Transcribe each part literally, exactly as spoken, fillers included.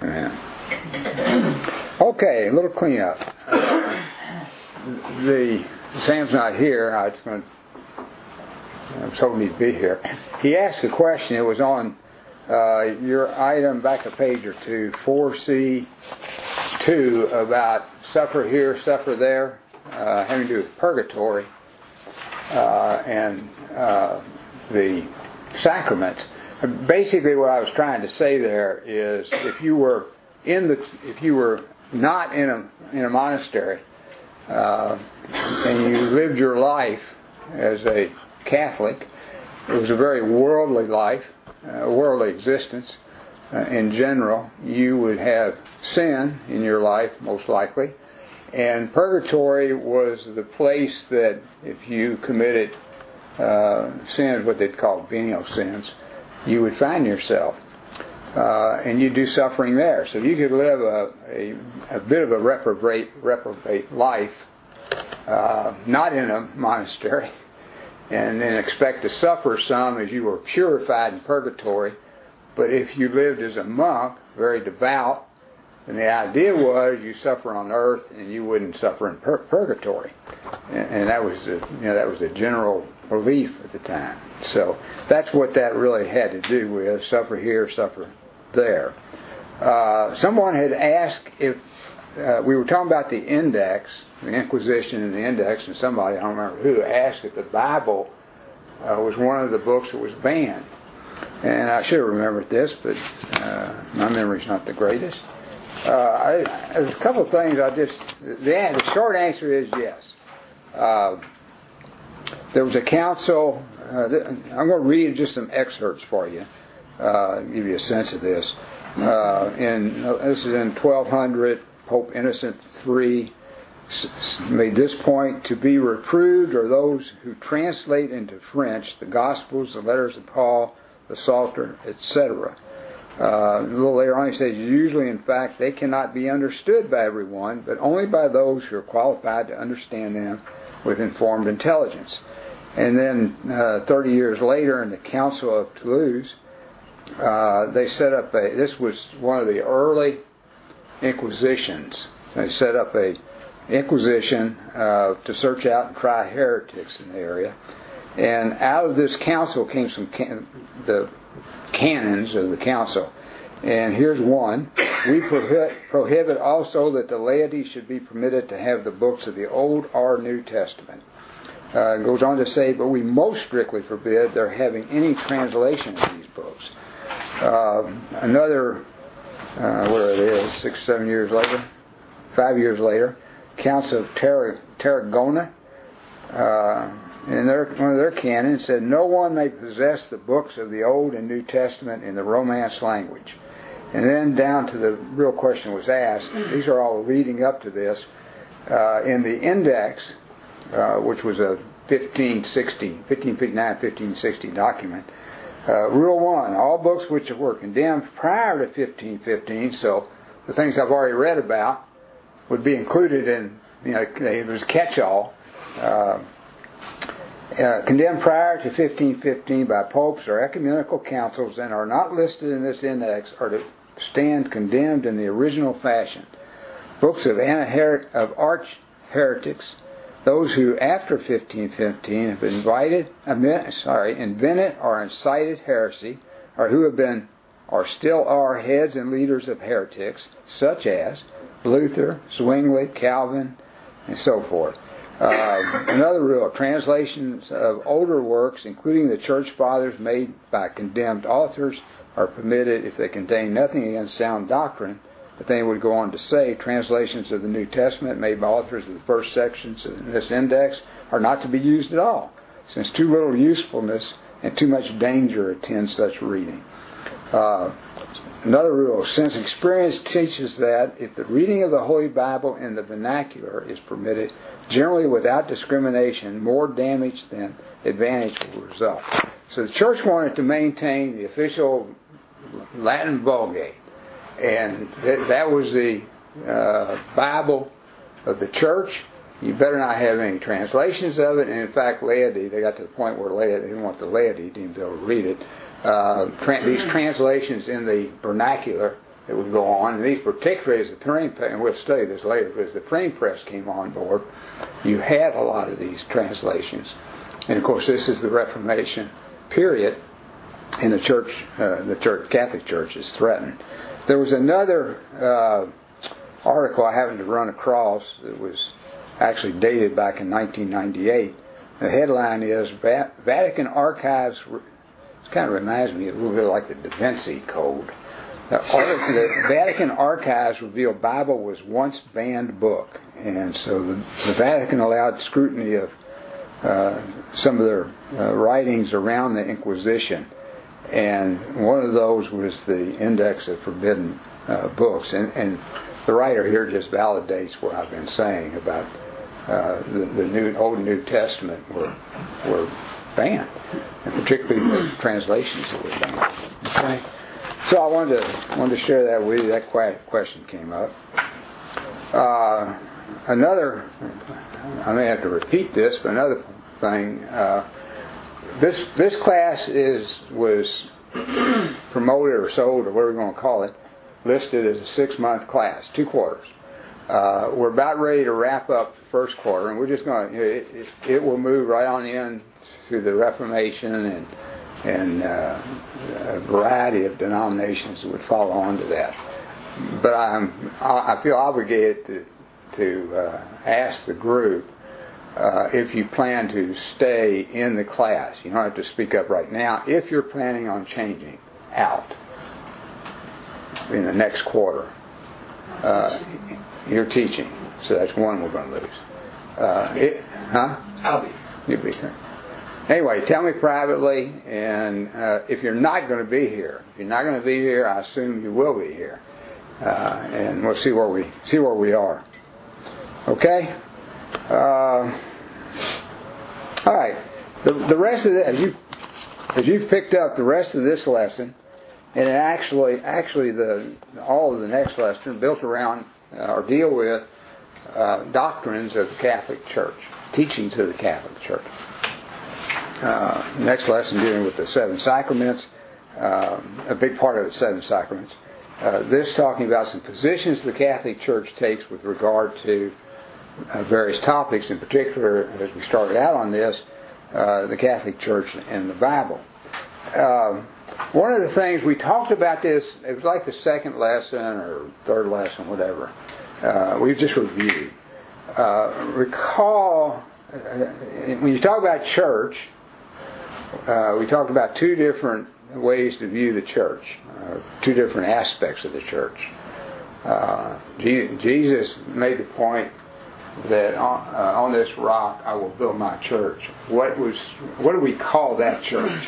Amen. Okay, a little cleanup. Uh, the Sam's not here. I was going to, I was hoping he'd be here. He asked a question. It was on uh, your item back a page or two, four C two, about suffer here, suffer there, uh, having to do with purgatory uh, and uh, the sacraments. Basically, what I was trying to say there is, if you were in the, if you were not in a in a monastery, uh, and you lived your life as a Catholic, it was a very worldly life, a worldly existence. Uh, in general, you would have sin in your life, most likely, and purgatory was the place that, if you committed uh, sins, what they'd call venial sins, you would find yourself, uh, and you'd do suffering there. So you could live a, a, a bit of a reprobate, reprobate life, uh, not in a monastery, and then expect to suffer some as you were purified in purgatory. But if you lived as a monk, very devout, then the idea was you suffer on earth and you wouldn't suffer in pur- purgatory, and, and that was the, you know that was the general belief at the time. So that's what that really had to do with suffer here, suffer there. Uh, someone had asked if uh, we were talking about the index, the Inquisition and the index, and somebody, I don't remember who, asked if the Bible uh, was one of the books that was banned. And I should have remembered this, but uh, my memory's not the greatest. Uh, I, there's a couple of things I just, the, the short answer is yes. Uh, there was a council, uh, I'm going to read just some excerpts for you, uh, give you a sense of this. Uh, in, this is in twelve hundred, Pope Innocent the Third made this point: to be reproved are those who translate into French the Gospels, the letters of Paul, the Psalter, et cetera. Uh, a little later on he says, usually in fact they cannot be understood by everyone, but only by those who are qualified to understand them with informed intelligence. And then uh, thirty years later in the Council of Toulouse, uh, they set up a, this was one of the early Inquisitions. They set up a Inquisition uh, to search out and try heretics in the area. And out of this council came some can- the canons of the council. And here's one: we prohibit, prohibit also that the laity should be permitted to have the books of the Old or New Testament. Uh, it goes on to say, but we most strictly forbid their having any translation of these books. Uh, another, uh, where it is, six, seven years later, five years later, Council of Tar- Tarragona, uh, in their, one of their canons said, no one may possess the books of the Old and New Testament in the Romance language. And then down to the real question was asked, these are all leading up to this, uh, in the index, uh, which was a fifteen sixty, fifteen fifty-nine, fifteen sixty document, uh, rule one, all books which were condemned prior to fifteen fifteen, so the things I've already read about would be included in, you know, it was catch-all, uh, Uh, condemned prior to fifteen fifteen by popes or ecumenical councils and are not listed in this index are to stand condemned in the original fashion. Books of, anaheret- of arch heretics, those who after fifteen fifteen have invited, admit, sorry, invented or incited heresy, or who have been or still are heads and leaders of heretics, such as Luther, Zwingli, Calvin, and so forth. Uh, another rule, translations of older works, including the church fathers made by condemned authors, are permitted if they contain nothing against sound doctrine. But they would go on to say, translations of the New Testament made by authors of the first sections in this index are not to be used at all, since too little usefulness and too much danger attends such reading. Uh, Another rule, since experience teaches that if the reading of the Holy Bible in the vernacular is permitted, generally without discrimination, more damage than advantage will result. So the church wanted to maintain the official Latin Vulgate, and th- that was the uh, Bible of the church. You better not have any translations of it, and in fact, laity, they got to the point where laity, they didn't want the laity to be able to read it. Uh, tra- these translations in the vernacular that would go on. And these particularly as the printing press, and we'll study this later, but as the printing press came on board, you had a lot of these translations. And of course, this is the Reformation period, and the church, uh, the church, Catholic Church, is threatened. There was another uh, article I happened to run across that was actually dated back in nineteen ninety-eight. The headline is Vatican Archives. It kind of reminds me a little bit like the Da Vinci Code. The, the Vatican Archives reveal Bible was once banned book, and so the, the Vatican allowed scrutiny of uh, some of their uh, writings around the Inquisition, and one of those was the Index of Forbidden uh, Books, and, and the writer here just validates what I've been saying about uh, the, the New Old and New Testament were were banned, and particularly the translations that were banned. Okay. So I wanted to wanted to share that with you. That question came up. Uh, another, I may have to repeat this, but another thing. Uh, this this class is was promoted or sold or whatever you want to call it, listed as a six month class, two quarters. Uh, we're about ready to wrap up the first quarter, and we're just going to. It, it, it will move right on in through the Reformation and. and uh, a variety of denominations that would follow on to that. But I'm, I feel obligated to, to uh, ask the group uh, if you plan to stay in the class. You don't have to speak up right now. If you're planning on changing out in the next quarter, uh, you're teaching. So that's one we're going to lose. Uh, it, huh? I'll be. You'll be here. Anyway, tell me privately, and uh, if you're not going to be here, if you're not going to be here, I assume you will be here, uh, and we'll see where we see where we are. Okay. Uh, all right. The, the rest of the as you as you've picked up the rest of this lesson, and it actually actually the all of the next lesson built around uh, or deal with uh, doctrines of the Catholic Church, teachings of the Catholic Church. Uh, next lesson dealing with the seven sacraments, uh, a big part of the seven sacraments. Uh, this talking about some positions the Catholic Church takes with regard to uh, various topics, in particular, as we started out on this, uh, the Catholic Church and the Bible. Uh, one of the things, we talked about this, it was like the second lesson or third lesson, whatever, uh, we've just reviewed. Uh, recall, uh, when you talk about church, Uh, we talked about two different ways to view the church, uh, two different aspects of the church. Uh, Je- Jesus made the point that on, uh, on this rock I will build my church. What was? What do we call that church?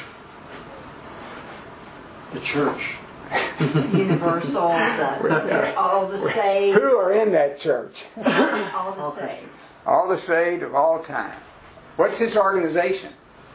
The church. Universal, the, all the saved. Who are in that church? All the saved. All the saved of all time. What's this organization?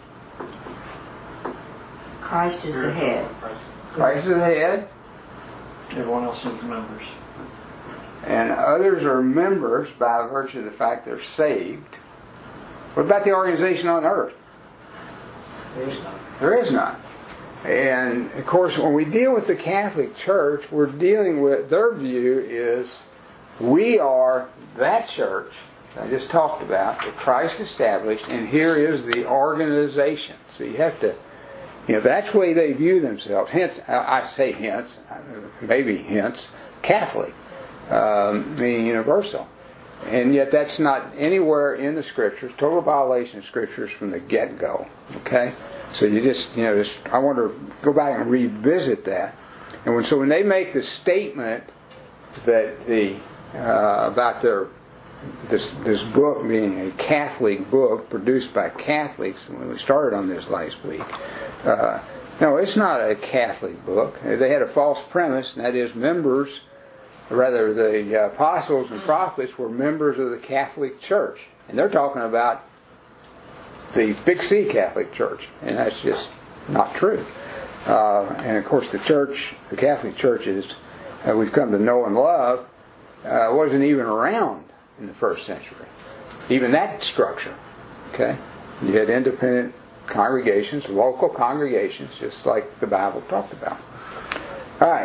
Christ is the head. Christ is the head. Everyone else is members. And others are members by virtue of the fact they're saved. What about the organization on earth? There is none. There is none. And of course, when we deal with the Catholic Church, we're dealing with, their view is we are that church I just talked about that Christ established, and here is the organization. So you have to, you know, that's the way they view themselves. Hence, I say hence, maybe hence, Catholic, um, meaning universal. And yet that's not anywhere in the Scriptures, total violation of Scriptures from the get-go. Okay? So you just, you know, just, I want to go back and revisit that. And when, so when they make the statement that the, uh, about their, this, this book being a Catholic book produced by Catholics, when we started on this last week, uh, no, it's not a Catholic book. They had a false premise, and that is members, or rather the apostles and prophets were members of the Catholic Church. And they're talking about the Big C Catholic Church, and that's just not true. Uh, and of course the church, the Catholic Church is, uh, we've come to know and love, uh, wasn't even around in the first century. Even that structure. Okay? You had independent congregations, local congregations, just like the Bible talked about. Alright.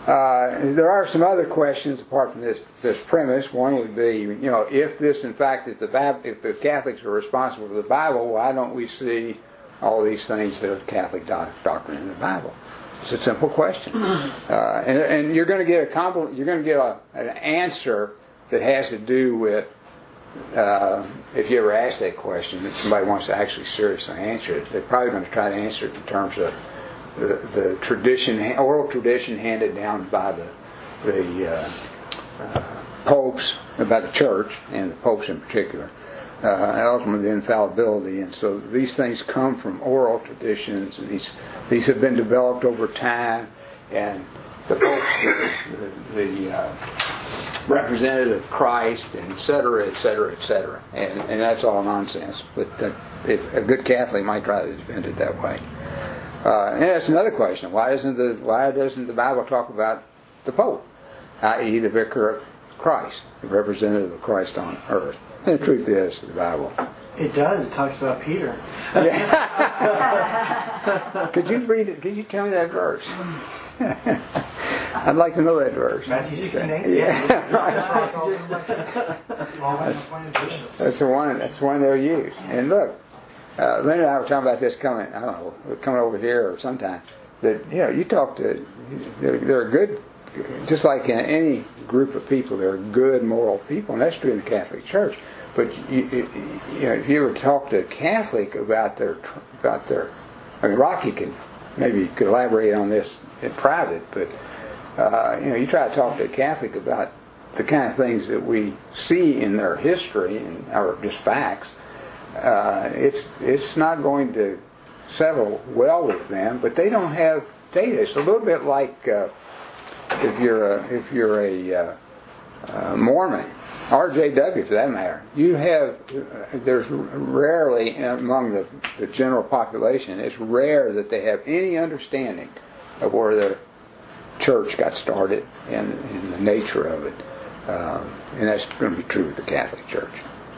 Uh, there are some other questions apart from this this premise. One would be, you know, if this in fact is the Bible, if the Catholics are responsible for the Bible, why don't we see all these things that are Catholic doctrine in the Bible? It's a simple question, uh, and, and you're going to get a compl- you're going to get a, an answer that has to do with uh, if you ever ask that question, that somebody wants to actually seriously answer it, they're probably going to try to answer it in terms of The, the tradition, oral tradition handed down by the the uh, uh, popes, by the church, and the popes in particular, uh, and ultimately the infallibility. And so these things come from oral traditions, and these these have been developed over time. And the popes, the, the, the uh, representative of Christ, and et cetera, et cetera, et cetera. And, and that's all nonsense. But uh, if a good Catholic might try to defend it that way. Uh, and that's another question. Why doesn't the why doesn't the Bible talk about the Pope, that is, the Vicar of Christ, the representative of Christ on earth? And the truth is, the Bible. It does. It talks about Peter. Yeah. Could you read it? Could you tell me that verse? I'd like to know that verse. Matthew sixteen eight. Yeah. That's the one. That's the one they'll use. And look. Uh, Lynn and I were talking about this coming, I don't know, coming over here or sometime. That, you know, you talk to, they're, they're good, just like in any group of people, they're good, moral people, and that's true in the Catholic Church. But you, you know, if you ever talk to a Catholic about their, about their, I mean, Rocky can maybe could elaborate on this in private, but uh, you know, you try to talk to a Catholic about the kind of things that we see in their history and or just facts. Uh, it's it's not going to settle well with them, but they don't have data. It's a little bit like uh, if you're a, if you're a uh, uh, Mormon, R J W for that matter. You have uh, there's rarely among the, the general population. It's rare that they have any understanding of where the church got started and, and the nature of it, um, and that's going to be true with the Catholic Church.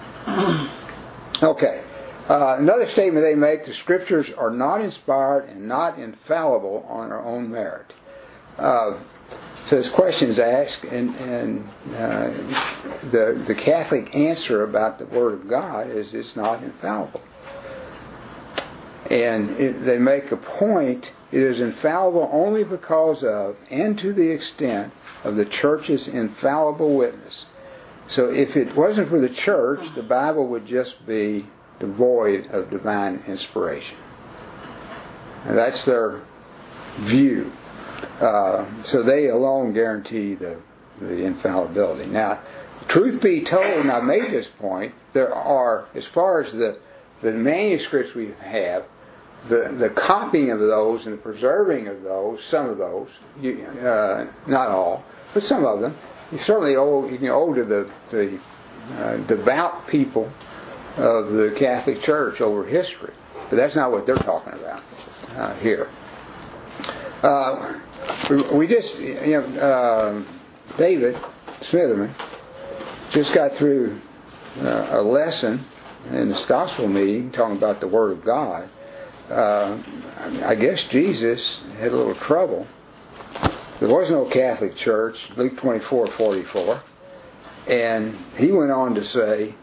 Okay. Uh, another statement they make, the Scriptures are not inspired and not infallible on their own merit. Uh, so this question is asked, and, and uh, the, the Catholic answer about the Word of God is it's not infallible. And it, they make a point, it is infallible only because of, and to the extent of the Church's infallible witness. So if it wasn't for the Church, the Bible would just be devoid of divine inspiration. And that's their view. Uh, so they alone guarantee the, the infallibility. Now, truth be told, and I've made this point, there are, as far as the, the manuscripts we have, the, the copying of those and the preserving of those, some of those, you, uh, not all, but some of them, you certainly owe, you can owe to the, the uh, devout people of the Catholic Church over history. But that's not what they're talking about uh, here. Uh, we just, you know, uh, David Smitherman just got through uh, a lesson in this gospel meeting talking about the Word of God. Uh, I guess Jesus had a little trouble. There was no Catholic Church, Luke twenty-four forty-four. And he went on to say,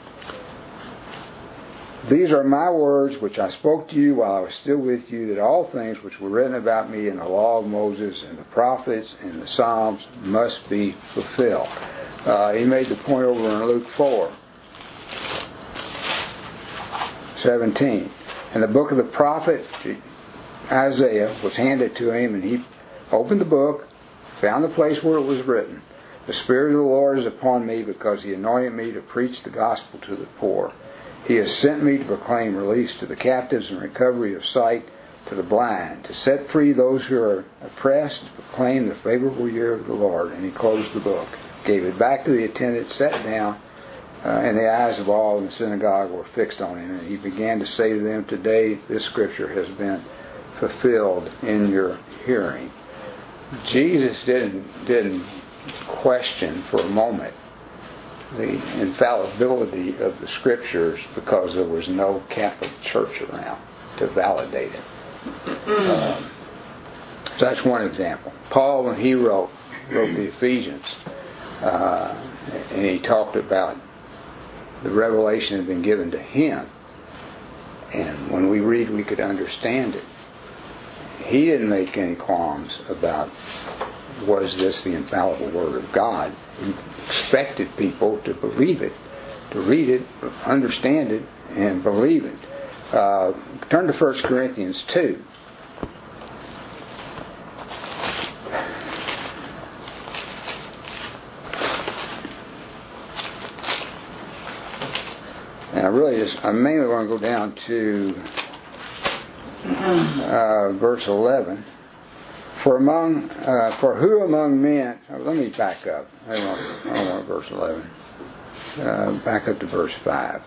"These are my words which I spoke to you while I was still with you, that all things which were written about me in the law of Moses and the prophets and the Psalms must be fulfilled." Uh, he made the point over in Luke four seventeen. And the book of the prophet Isaiah was handed to him, and he opened the book, found the place where it was written, "The Spirit of the Lord is upon me, because He anointed me to preach the gospel to the poor. He has sent me to proclaim release to the captives and recovery of sight to the blind, to set free those who are oppressed, to proclaim the favorable year of the Lord." And he closed the book, gave it back to the attendant, sat down, uh, and the eyes of all in the synagogue were fixed on him. And he began to say to them, "Today this scripture has been fulfilled in your hearing." Jesus didn't didn't question for a moment the infallibility of the Scriptures because there was no Catholic Church around to validate it. Um, So that's one example. Paul, when he wrote wrote the Ephesians, uh, and he talked about the revelation had been given to him, and when we read, we could understand it. He didn't make any qualms about, was this the infallible Word of God? He expected people to believe it, to read it, understand it, and believe it. Uh, turn to First Corinthians two. And I really just, I mainly want to go down to uh, verse eleven. For among, uh, for who among men? Oh, let me back up. I don't want, I don't want verse eleven. Uh, back up to verse five.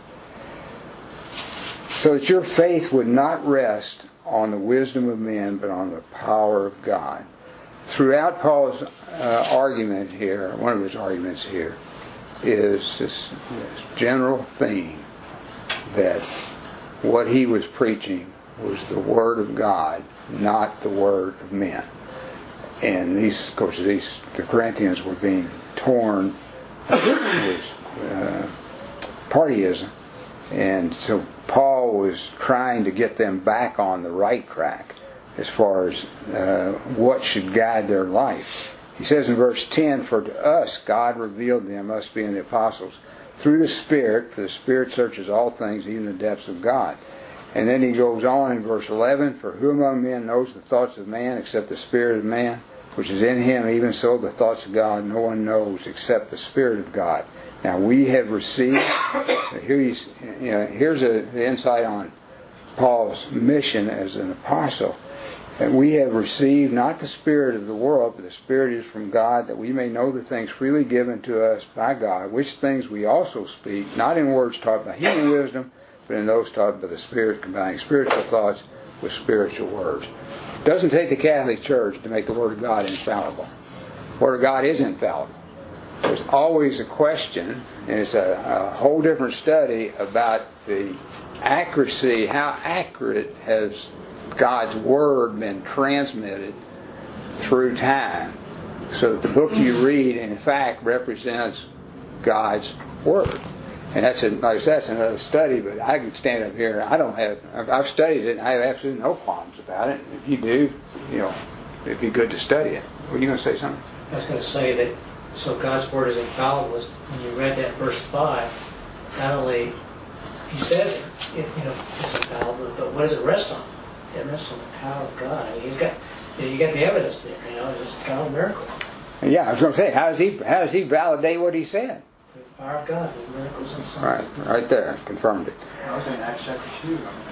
So that your faith would not rest on the wisdom of men, but on the power of God. Throughout Paul's uh, argument here, one of his arguments here, is this, this general theme that what he was preaching was the Word of God, not the Word of men. And these, of course, these the Corinthians were being torn with uh, partyism, and so Paul was trying to get them back on the right track as far as uh, what should guide their life. He says in verse ten, "For to us God revealed them, us being the apostles, through the Spirit, for the Spirit searches all things, even the depths of God." And then he goes on in verse eleven, "For who among men knows the thoughts of man except the Spirit of man, which is in him? Even so the thoughts of God no one knows except the Spirit of God." Now we have received, here he's, you know, here's an insight on Paul's mission as an apostle. And we have received not the spirit of the world, but the Spirit is from God, that we may know the things freely given to us by God, which things we also speak, not in words taught by human wisdom, but in those taught by the Spirit, combining spiritual thoughts with spiritual words. It doesn't take the Catholic Church to make the Word of God infallible. The Word of God is infallible. There's always a question, and it's a, a whole different study about the accuracy, how accurate has God's Word been transmitted through time, so that the book you read, in fact, represents God's Word. And that's a, like I said, that's another study, but I can stand up here. I don't have, I've studied it, and I have absolutely no qualms about it. If you do, you know, it'd be good to study it. Were you going to say something? I was going to say that, so God's Word is infallible. When you read that verse five, not only he says it, you know, it's infallible, but what does it rest on? It rests on the power of God. I mean, he's got, you know, you got the evidence there. You know, it's kind of a miracle. Yeah, I was going to say, how does he how does he validate what he said? The power of God, the miracles and signs. Right, right there, confirmed it. I was in Acts chapter two. I mean,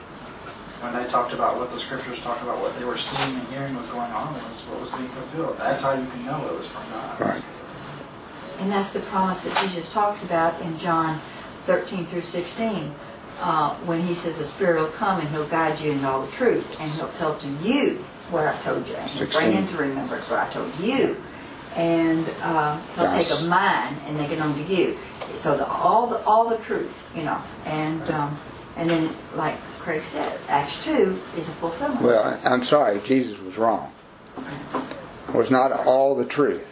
when they talked about what the scriptures talked about, what they were seeing and hearing was going on, was what was being fulfilled. That's how you can know it was from God. Right. And that's the promise that Jesus talks about in John thirteen through sixteen. Uh, when he says the Spirit will come and he'll guide you in all the truth, and he'll tell to you what I told you, and he'll bring into remembrance what I told you, and uh, he'll Yes. take of mine and make it known to you. So the, all the all the truth, you know, and um, and then like Craig said, Acts two is a fulfillment. Well, I'm sorry, Jesus was wrong. It was not all the truth.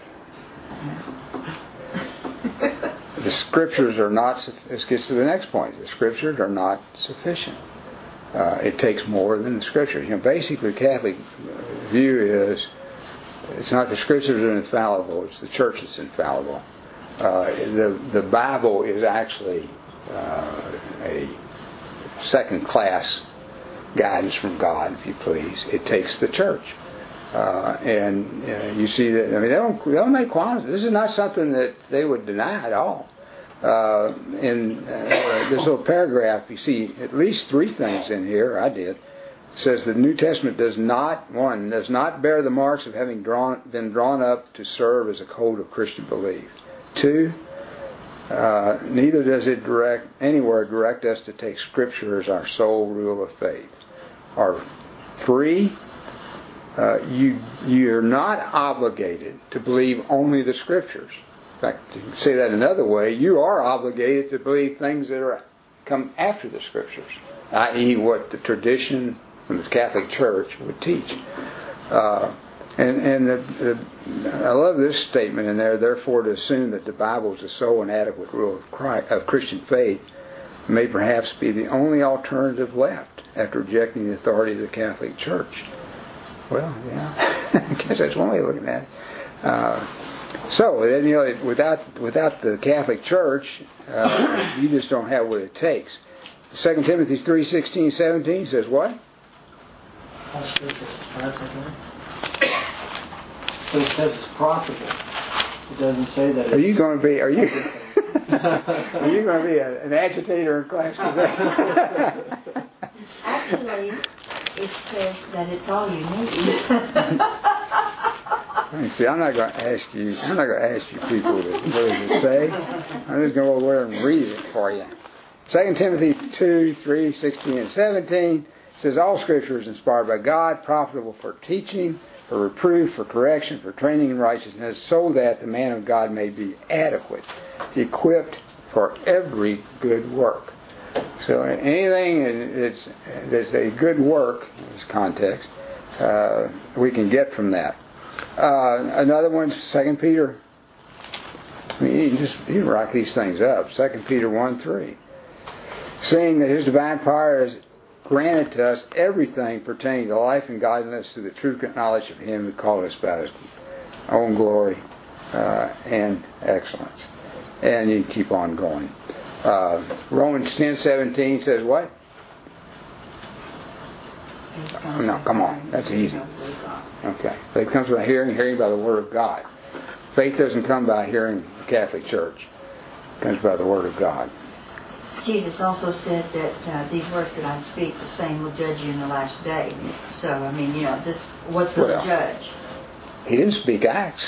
The Scriptures are not, this gets to the next point, the Scriptures are not sufficient. Uh, it takes more than the Scriptures. You know, basically, the Catholic view is, it's not the Scriptures that are infallible, it's the Church that's infallible. Uh, the, the Bible is actually uh, a second-class guidance from God, if you please. It takes the Church. Uh, and uh, you see that, I mean, they don't, they don't make qualms. This is not something that they would deny at all. Uh, in uh, this little paragraph, you see at least three things in here. I did. It says the New Testament does not, one, does not bear the marks of having drawn, been drawn up to serve as a code of Christian belief. Two, uh, neither does it direct anywhere direct us to take Scripture as our sole rule of faith. Or three, Uh, you, you're not obligated to believe only the Scriptures. In fact, you can say that another way. You are obligated to believe things that are come after the Scriptures, that is what the tradition from the Catholic Church would teach. Uh, and and the, the, I love this statement in there. Therefore, to assume that the Bible is the sole and adequate rule of, Christ, of Christian faith may perhaps be the only alternative left after rejecting the authority of the Catholic Church. Well, yeah, I guess that's one way of looking at it. Uh, so, you know, without without the Catholic Church, uh, you just don't have what it takes. Second Timothy three sixteen seventeen says what? All scripture is profitable. So it says it's profitable. It doesn't say that it's... Are you going to be, are you, are you going to be a, an agitator in class today? Actually, it says that it's all you need. See, I'm not going to ask you, I'm not going to ask you people to, what does it say? I'm just going to go over and read it for you. Second Timothy two, three, sixteen, and seventeen says, all Scripture is inspired by God, profitable for teaching, for reproof, for correction, for training in righteousness, so that the man of God may be adequate, equipped for every good work. So anything that's, that's a good work, in this context, uh, we can get from that. Uh, another one, Second Peter. I mean, you can just you can write these things up. Second Peter one three, saying that His divine power has granted to us everything pertaining to life and godliness through the true knowledge of Him who called us by His own glory uh, and excellence. And you can keep on going. Uh, Romans ten seventeen says what? Oh, no, come on. That's easy. Okay. Faith comes by hearing, hearing by the Word of God. Faith doesn't come by hearing the Catholic Church. It comes by the Word of God. Jesus also said that uh, these words that I speak, the same will judge you in the last day. So, I mean, you know, this what's going to Well, judge? He didn't speak Acts.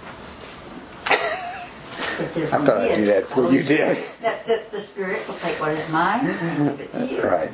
I I thought I'd do that before you did. That, that the Spirit will take what is mine and give it to That's you. right.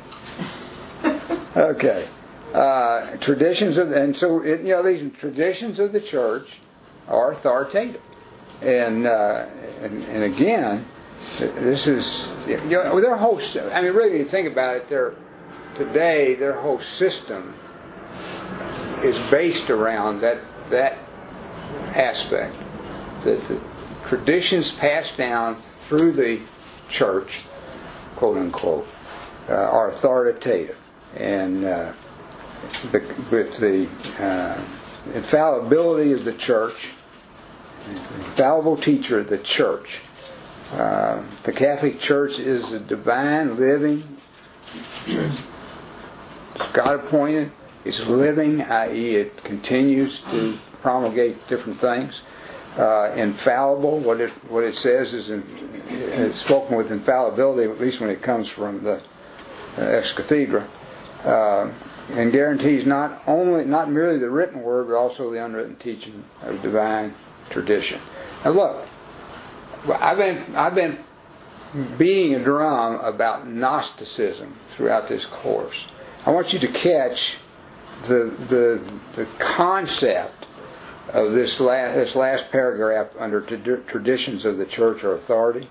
Okay. Uh, traditions of, and so, it, you know, these traditions of the church are authoritative. And, uh, and, and again, this is, you know, their whole, I mean, really, you think about it, their, today, their whole system is based around that, that aspect. That the traditions passed down through the church, quote unquote, uh, are authoritative. And uh, the, with the uh, infallibility of the church, the infallible teacher of the church, uh, the Catholic Church is a divine, living, it's God appointed, it's living, that is it continues to promulgate different things. Uh, infallible, what it what it says is in, it's spoken with infallibility, at least when it comes from the uh, ex cathedra, uh, and guarantees not only not merely the written word, but also the unwritten teaching of divine tradition. Now look, I've been I've been beating a drum about Gnosticism throughout this course. I want you to catch the the the concept of this last, this last paragraph under t- traditions of the church or authority.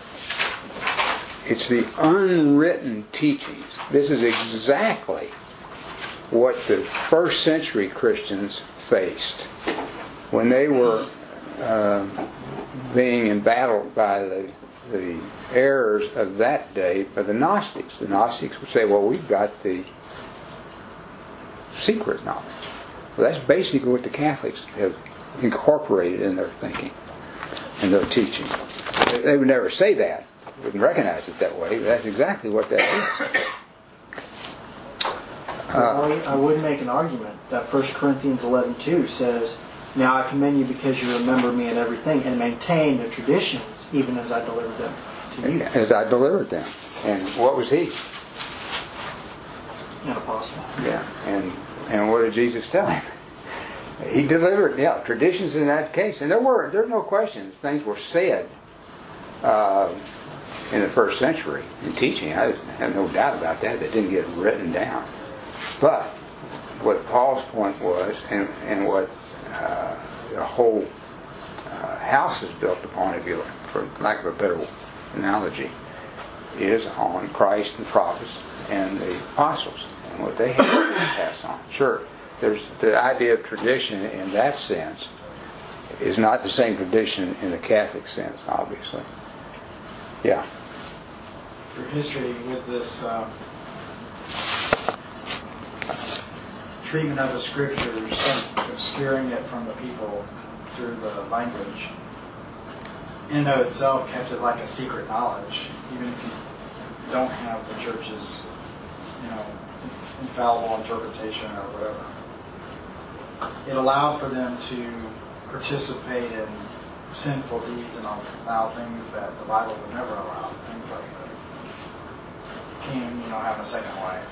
It's the unwritten teachings. This is exactly what the first century Christians faced when they were uh, being embattled by the, the errors of that day by the Gnostics. The Gnostics would say, well, we've got the secret knowledge. Well, that's basically what the Catholics have incorporated in their thinking and their teaching. They would never say that, wouldn't recognize it that way, but that's exactly what that is. Uh, well, I would make an argument that First Corinthians eleven two says, now I commend you because you remember me in everything and maintain the traditions even as I delivered them to you. As I delivered them. And what was he? An apostle. Yeah. And And what did Jesus tell him? He delivered, yeah, traditions in that case. And there were, there's no questions. Things were said uh, in the first century in teaching. I have no doubt about that. They didn't get written down. But what Paul's point was, and, and what uh, the whole uh, house is built upon, if you, for lack of a better analogy, is on Christ and the prophets and the apostles. And what they had to pass on. Sure, there's the idea of tradition in that sense is not the same tradition in the Catholic sense, obviously. Yeah. For history with this uh, treatment of the scriptures, obscuring it from the people through the language, in and of itself kept it like a secret knowledge, even if you don't have the church's, you know, infallible interpretation or whatever. It allowed for them to participate in sinful deeds and allow things that the Bible would never allow, things like the king, you know, having a second wife.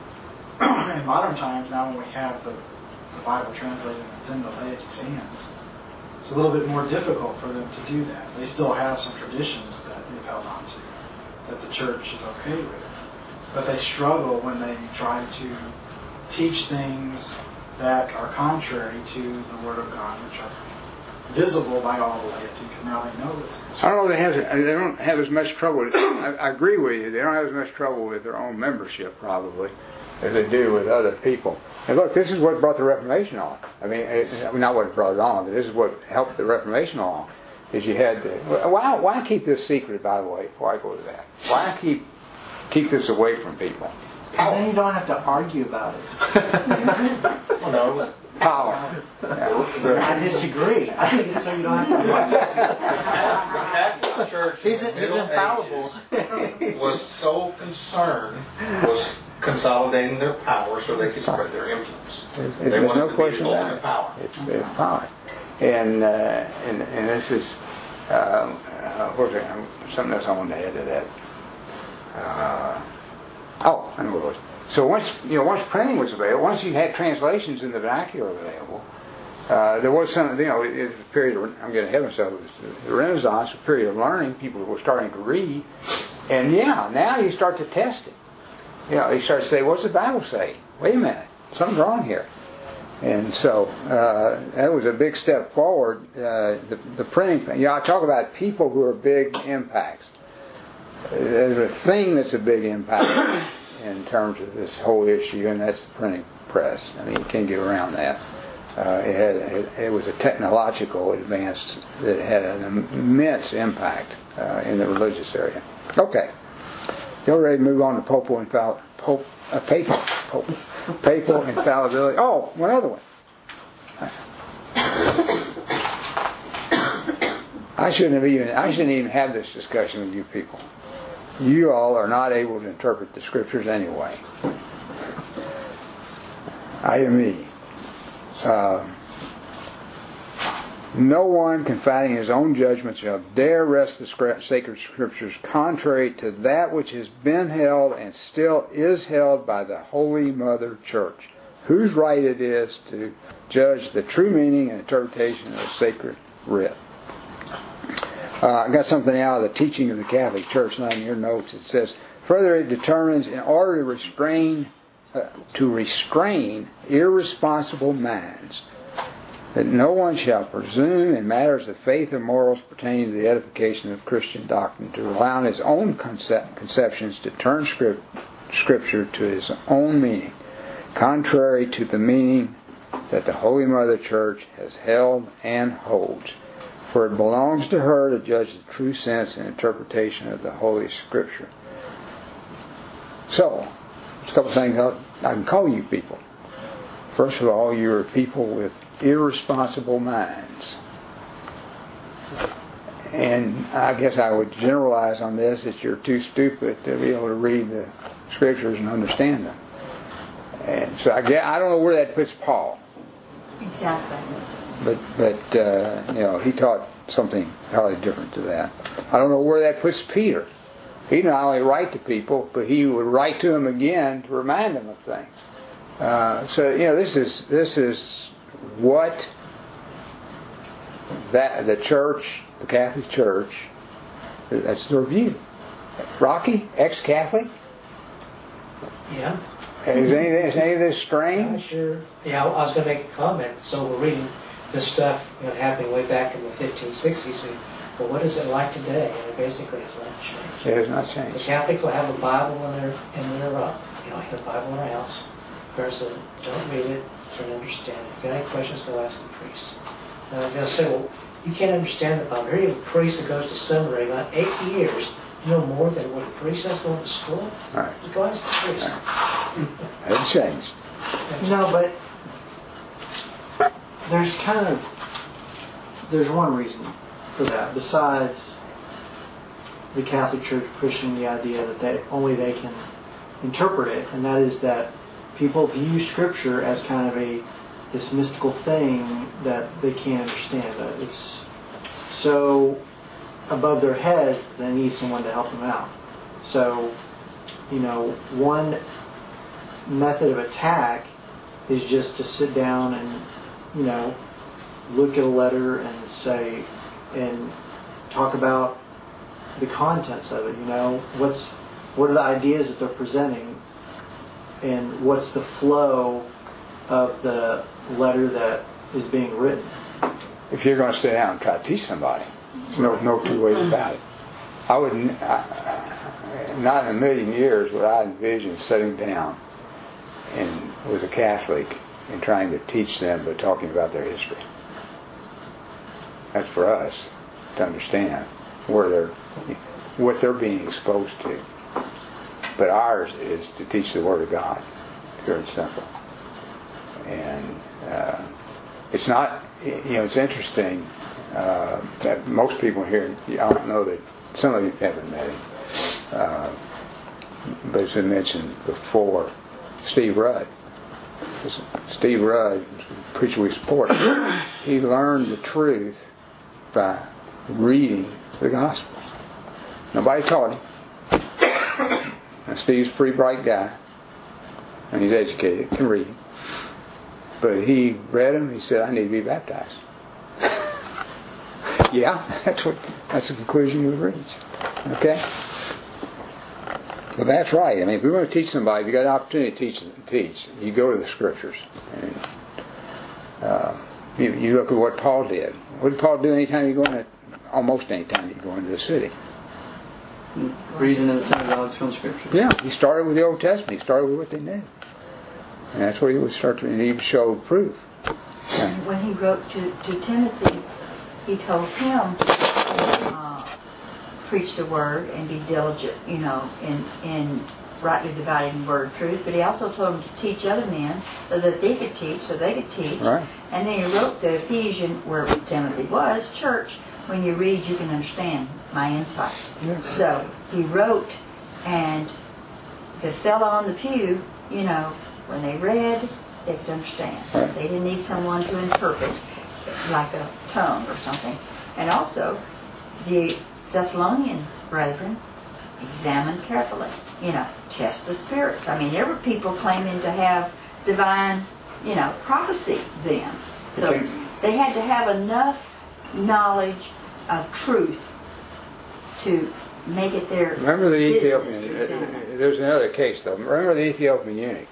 In modern times, now when we have the, the Bible translated and it's in the laity's hands, it's a little bit more difficult for them to do that. They still have some traditions that they've held on to, that the church is okay with. But they struggle when they try to teach things that are contrary to the Word of God, which are visible by all the laity, because now they know it's. I don't know. They have. They don't have as much trouble. With, I, I agree with you. They don't have as much trouble with their own membership, probably, as they do with other people. And look, this is what brought the Reformation on. I mean, it, not what brought it on, but this is what helped the Reformation along. Is you had to, why why keep this secret? By the way, before I go to that, why keep keep this away from people? And then you don't have to argue about it. Well, no. Power. Yeah. I disagree. I think it's so you don't have to argue. The Catholic Church in the Middle Ages was so concerned was consolidating their power so they could spread their influence. It's, it's, they there's wanted no to question be the about ultimate it. power. It's, it's power. And, uh, and and this is um, uh, what was it? Something else I wanted to add to that. Uh, oh, I know what it was. So once you know, once printing was available, once you had translations in the vernacular available, uh, there was some. You know, it, it was a period. Of, I'm getting ahead of myself. It was the Renaissance, a period of learning. People were starting to read, and yeah, now you start to test it. You know, you start to say, "What's the Bible say?" Wait a minute, something's wrong here. And so uh, that was a big step forward. Uh, the, the printing thing. You know, I talk about people who are big impacts. There's a thing that's a big impact in terms of this whole issue, and that's the printing press. I mean, you can't get around that. Uh, it had it, it was a technological advance that had an immense impact uh, in the religious area. Okay, you're ready to move on to papal infallibility. Pope, uh, papal, pope, papal infallibility. Oh, one other one. I shouldn't have even. I shouldn't even have this discussion with you people. You all are not able to interpret the scriptures anyway. I hear me. Uh, no one confiding his own judgment shall dare wrest the sacred scriptures contrary to that which has been held and still is held by the Holy Mother Church, whose right it is to judge the true meaning and interpretation of the sacred writ. Uh, I got something out of the teaching of the Catholic Church, not in your notes. It says, further, it determines in order to restrain, uh, to restrain irresponsible minds, that no one shall presume in matters of faith or morals pertaining to the edification of Christian doctrine to rely on his own concept, conceptions to turn script, Scripture to his own meaning, contrary to the meaning that the Holy Mother Church has held and holds. For it belongs to her to judge the true sense and interpretation of the Holy Scripture. So, there's a couple of things I can call you people. First of all, you're people with irresponsible minds. And I guess I would generalize on this that you're too stupid to be able to read the Scriptures and understand them. And so I get, I don't know where that puts Paul. Exactly. But, but uh, you know, he taught something entirely different to that. I don't know where that puts Peter. He not only write to people, but he would write to them again to remind them of things. Uh, so, you know, this is this is what that the church, the Catholic Church, that's their view. Rocky, ex-Catholic? Yeah. Is any, is any of this Yeah, strange? sure. Yeah, I was going to make a comment. So we're reading this stuff, you know, happening way back in the fifteen sixties. And, well, what is it like today? And basically, it's not changed. It has not The changed. Catholics will have a Bible in their in their uh, you know, a Bible in their house. person, don't read it, can't understand it. If you have any questions, go ask the priest. Now they'll say, well, you can't understand the Bible. Here you have a priest that goes to seminary about eight years. You know more than what a priest has going to school? Right. Just go ask the priest. Right. It's changed. No, but there's kind of, there's one reason for that, besides the Catholic Church pushing the idea that they, only they can interpret it, and that is that people view Scripture as kind of a this mystical thing that they can't understand. That it's so above their head, they need someone to help them out. So, you know, one method of attack is just to sit down and, you know, look at a letter and say, and talk about the contents of it. You know, what's what are the ideas that they're presenting, and what's the flow of the letter that is being written. If you're going to sit down and try to teach somebody, no, no two ways about it. I would I, not in a million years would I envision sitting down and with a Catholic and trying to teach them, but talking about their history. That's for us to understand where they're, what they're being exposed to. But ours is to teach the Word of God, pure and simple. And uh, it's not, you know, it's interesting uh, that most people here, I don't know that some of you haven't met him, uh, but it's been mentioned before, Steve Rudd. Steve Rudd, the preacher we support, he learned the truth by reading the Gospels. Nobody taught him. And Steve's a pretty bright guy, and he's educated, can read. But he read them, he said, I need to be baptized. Yeah, that's what that's the conclusion you would reach. Okay? Well, that's right. I mean, if we're going to teach somebody, if you got an opportunity to teach, teach, you go to the Scriptures. And, uh, you, you look at what Paul did. What did Paul do anytime you go into, almost any time you go into the city? Reason in the synagogues from Scripture. Yeah, he started with the Old Testament. He started with what they knew. And that's what he would start to, and he would show proof. And when he wrote to, to Timothy, he told him to uh, preach the word and be diligent, you know, in, in rightly dividing the word of truth. But he also told him to teach other men so that they could teach, so they could teach. Right. And then he wrote the Ephesian, where Timothy was, church. When you read, you can understand my insight. Yeah. So he wrote, and the fellow on the pew, you know, when they read, they could understand. Right. They didn't need someone to interpret, like a tongue or something. And also, the Thessalonian brethren examined carefully. You know, test the spirits. I mean, there were people claiming to have divine, you know, prophecy then. So they had to have enough knowledge of truth to make it their Remember the Ethiopian, business. there's another case though. Remember the Ethiopian eunuch?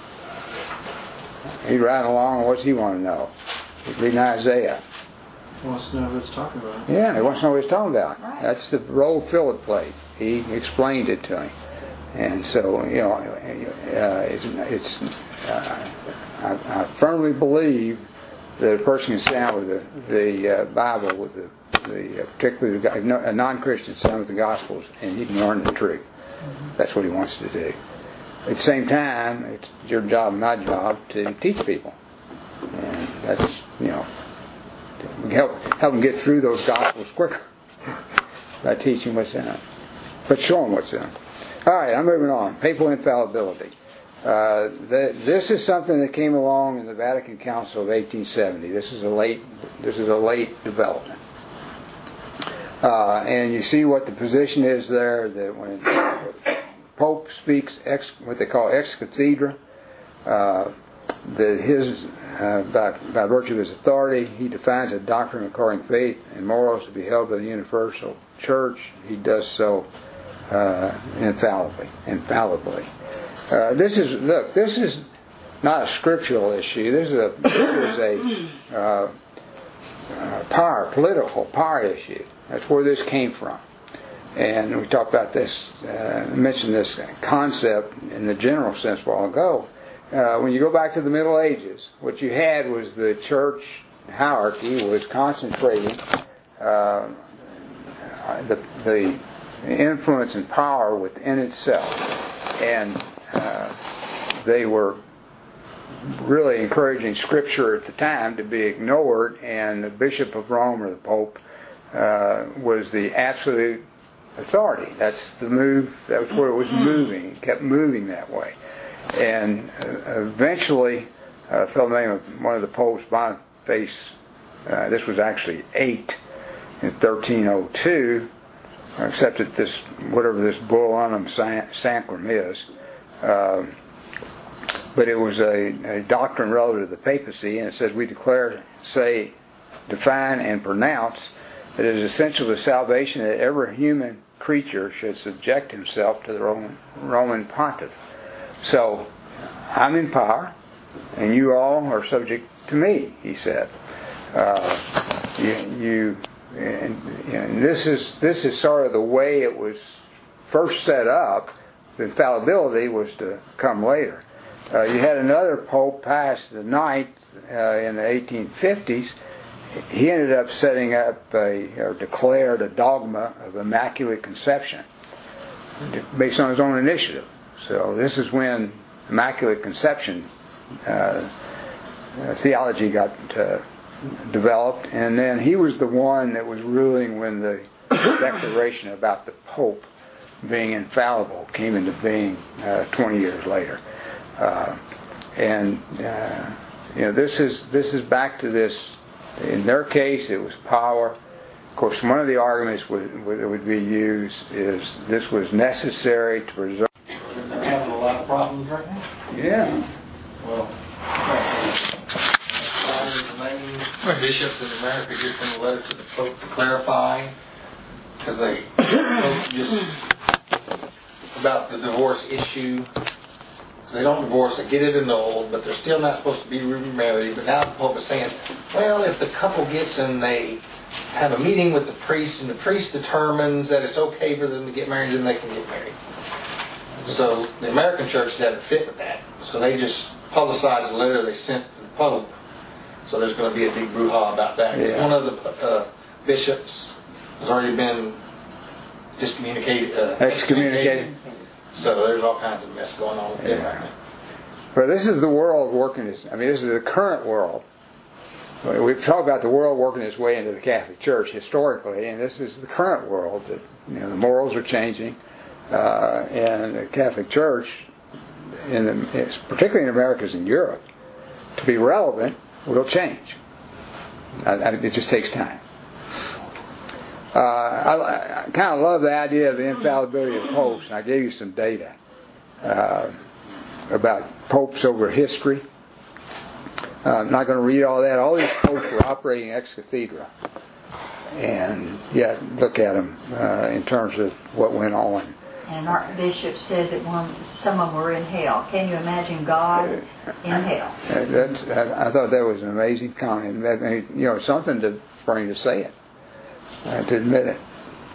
He'd ride along, what's he want to know? He'd read Isaiah. He wants to know what it's talking about. Yeah, he wants to know what he's talking about. Right. That's the role Philip played. He explained it to him. And so, you know, uh, it's, it's uh, I, I firmly believe that a person can stand with the, the uh, Bible, with the, the uh, particularly the, a non-Christian stand with the Gospels, and he can learn the truth. Mm-hmm. That's what he wants to do. At the same time, it's your job and my job to teach people. And that's, you know, to help, help them get through those Gospels quicker by teaching what's in them. But show them what's in them. All right, I'm moving on. Papal infallibility. Uh, the, this is something that came along in the Vatican Council of eighteen seventy. This is a late, this is a late development. Uh, and you see what the position is there, that when Pope speaks ex, what they call ex cathedra, uh, that his, uh, by, by virtue of his authority, he defines a doctrine according to faith and morals to be held by the universal church. He does so uh, infallibly. infallibly. Uh, this is, look, this is not a scriptural issue. This is a, this is a uh, uh, power, political power issue. That's where this came from. And we talked about this, uh, mentioned this concept in the general sense a while ago. uh, when you go back to the Middle Ages, what you had was the church hierarchy was concentrating uh, the, the influence and power within itself, and uh, they were really encouraging Scripture at the time to be ignored, and the Bishop of Rome, or the Pope, uh, was the absolute authority. That's the move. That's where it was moving. It kept moving that way, and uh, eventually, a fellow named one of the popes, Boniface, uh, this was actually eight in thirteen oh two, accepted this, whatever this bull unum sanctum is. Uh, but it was a, a doctrine relative to the papacy, and it says, we declare, say, define, and pronounce that it is essential to salvation that every human creature should subject himself to the Roman, Roman pontiff. So, I'm in power, and you all are subject to me, he said. Uh, you, you and, and this is this is sort of the way it was first set up. The infallibility was to come later. Uh, you had another pope, Pius the Ninth, uh, in the eighteen fifties. He ended up setting up a, or declared a dogma of Immaculate Conception based on his own initiative. So this is when Immaculate Conception uh, uh, theology got uh, developed, and then he was the one that was ruling when the declaration about the Pope being infallible came into being uh, twenty years later. Uh, and uh, you know, this is this is back to this. In their case, it was power. Of course, one of the arguments would, would, that would be used is this was necessary to preserve. They're having a lot of problems right now. Yeah. Well, the main bishops in America just sent a letter to the Pope to clarify, because they just about the divorce issue. They don't divorce, they get it annulled, but they're still not supposed to be remarried. But now the Pope is saying, well, if the couple gets and they have a meeting with the priest, and the priest determines that it's okay for them to get married, then they can get married. So the American church doesn't fit with that. So they just publicized the letter they sent to the Pope. So there's going to be a big brouhaha about that. Yeah. One of the uh, bishops has already been discommunicated, uh, excommunicated. So there's all kinds of mess going on with them right now. But this is the world working its, I mean, this is the current world. We've talked about the world working its way into the Catholic Church historically, and this is the current world. That, you know, the morals are changing, uh, and the Catholic Church, in the, particularly in Americas and Europe, to be relevant, will change. I, I, it just takes time. Uh, I, I kind of love the idea of the infallibility of popes, and I gave you some data uh, about popes over history. Uh, I'm not going to read all that. All these popes were operating ex cathedra, and yet look at them uh, in terms of what went on. And Archbishop said that one, some of them were in hell. Can you imagine God in hell? Uh, that's, I, I thought that was an amazing comment. I mean, you know, something to, for him to say it. Uh, to admit it.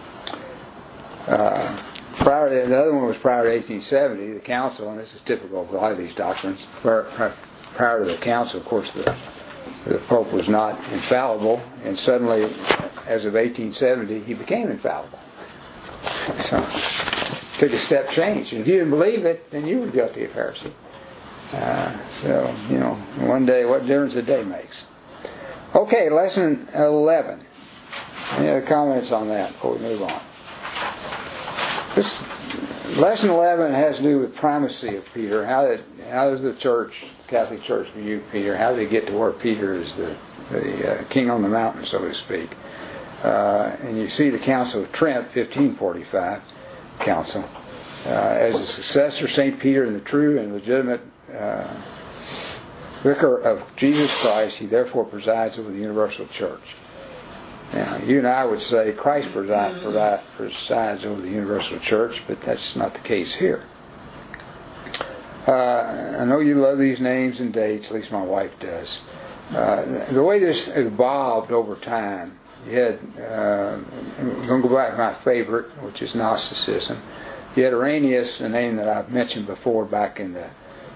Uh, prior to, the other one was prior to eighteen seventy, the council, and this is typical of a lot of these doctrines, prior, prior to the council, of course, the, the Pope was not infallible, and suddenly, as of eighteen seventy, he became infallible. So, took a step change. And if you didn't believe it, then you were guilty of heresy. Uh, so, you know, one day, what difference a day makes. Okay, lesson eleven. Any other comments on that before we move on? This lesson eleven has to do with primacy of Peter. How did how does the church, Catholic Church, view Peter? How did they get to where Peter is the the uh, king on the mountain, so to speak? Uh, and you see the Council of Trent, fifteen forty-five Council, uh, as a successor, Saint Peter, in the true and legitimate uh, vicar of Jesus Christ, he therefore presides over the universal church. Now, you and I would say Christ preside, provide, presides over the universal church, but that's not the case here. Uh, I know you love these names and dates, at least my wife does. Uh, the way this evolved over time, you had, uh, I'm going to go back to my favorite, which is Gnosticism. You had Irenaeus, a name that I've mentioned before, back in the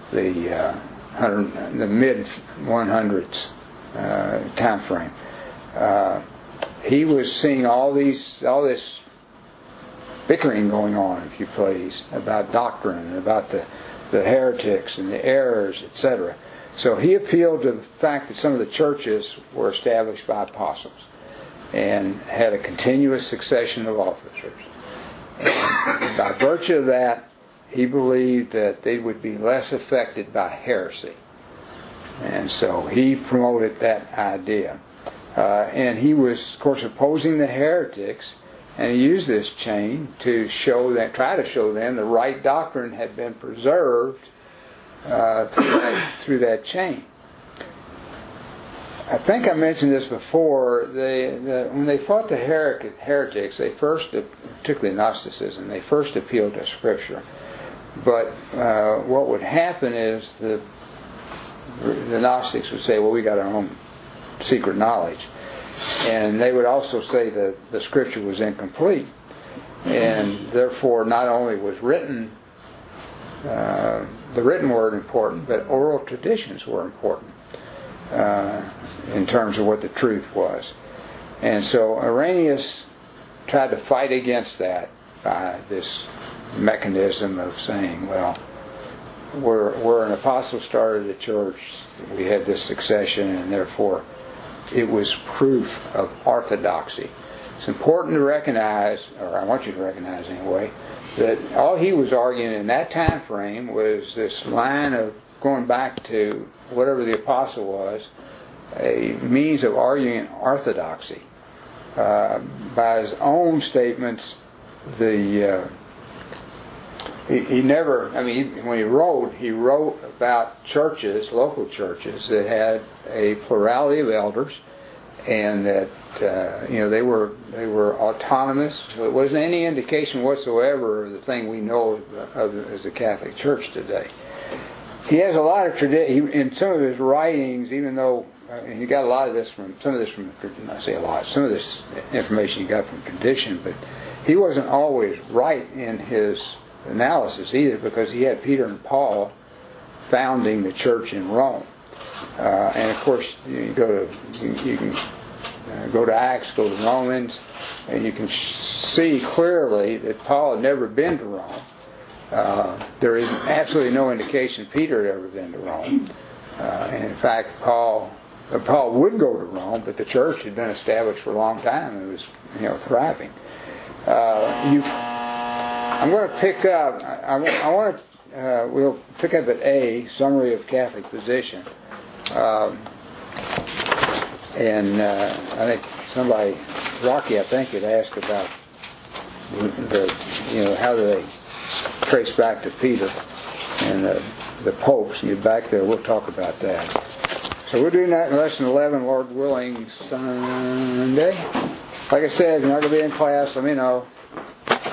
the uh, hundred, the mid one hundreds uh, time frame. Uh, he was seeing all these, all this bickering going on, if you please, about doctrine, about the, the heretics and the errors, et cetera. So he appealed to the fact that some of the churches were established by apostles and had a continuous succession of officers. And by virtue of that, he believed that they would be less affected by heresy. And so he promoted that idea. Uh, and he was, of course, opposing the heretics, and he used this chain to show that, try to show them the right doctrine had been preserved uh, through, that, through that chain. I think I mentioned this before. They, the, when they fought the her- heretics, they first, particularly Gnosticism, they first appealed to Scripture. But uh, what would happen is the the Gnostics would say, well, we got our own secret knowledge. And they would also say that the Scripture was incomplete. And therefore, not only was written, uh, the written word important, but oral traditions were important uh, in terms of what the truth was. And so Irenaeus tried to fight against that by this mechanism of saying, well, we're, we're an apostle started a church, we had this succession, and therefore it was proof of orthodoxy. It's important to recognize, or I want you to recognize anyway, that all he was arguing in that time frame was this line of going back to whatever the apostle was, a means of arguing orthodoxy. Uh, by his own statements, the uh, he, he never, I mean, he, when he wrote, he wrote about churches, local churches, that had a plurality of elders, and that uh, you know they were they were autonomous. So it wasn't any indication whatsoever of the thing we know of, of as the Catholic Church today. He has a lot of tradition in some of his writings, even though uh, and you got a lot of this from some of this from I say a lot, some of this information you got from tradition, but he wasn't always right in his analysis either, because he had Peter and Paul founding the church in Rome, uh, and of course you go to you, you can uh, go to Acts, go to Romans, and you can see clearly that Paul had never been to Rome. Uh, there is absolutely no indication Peter had ever been to Rome, uh, and in fact Paul uh, Paul would go to Rome, but the church had been established for a long time and it was you know thriving. Uh, you I'm going to pick up, I, I want to, uh, we'll pick up at A, Summary of Catholic Position. Um, and uh, I think somebody, Rocky, I think, had asked about the, you know, how do they trace back to Peter and the, the popes. And get back there, we'll talk about that. So we're doing that in lesson eleven, Lord willing, Sunday. Like I said, if you're not going to be in class, let me know.